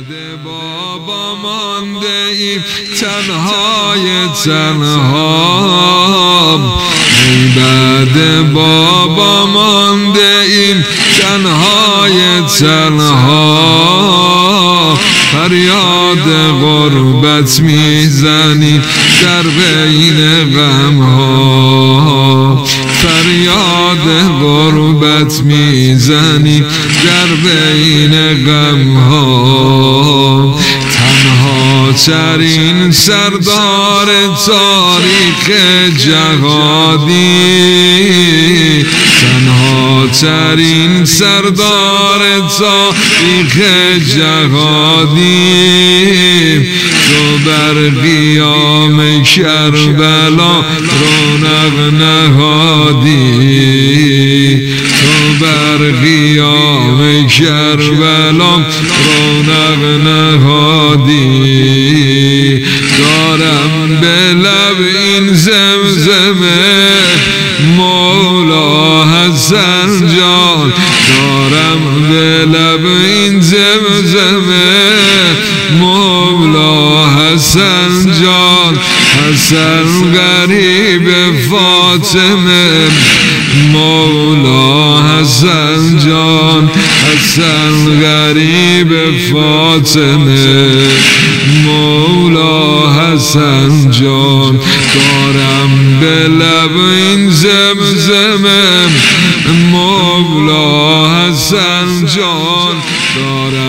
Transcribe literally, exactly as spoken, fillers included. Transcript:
بابا مانده ایم تنهای تنها، ای بعد بابا مانده ایم تنهای تنها، فریاد غربت میزنیم در بین غمها، فریاد غربت میزنیم در بین غمها. تنها ترین سردار تاریخ جهادی، تنها ترین سردار تاریخ جهادی، تو بر قیام کربلا رونق نهادی، تو بر قیام کربلا رونق نهادی. دارم به لب این زمزمه مولا حسن جان، دارم به لب این زمزمه مولا حسن جان، حسن غریب فاطمه مولا حسن جان، حسن غریب فاطمه مولا حسن جان. دارم به لب این زمزمه مولا حسن جان، دارم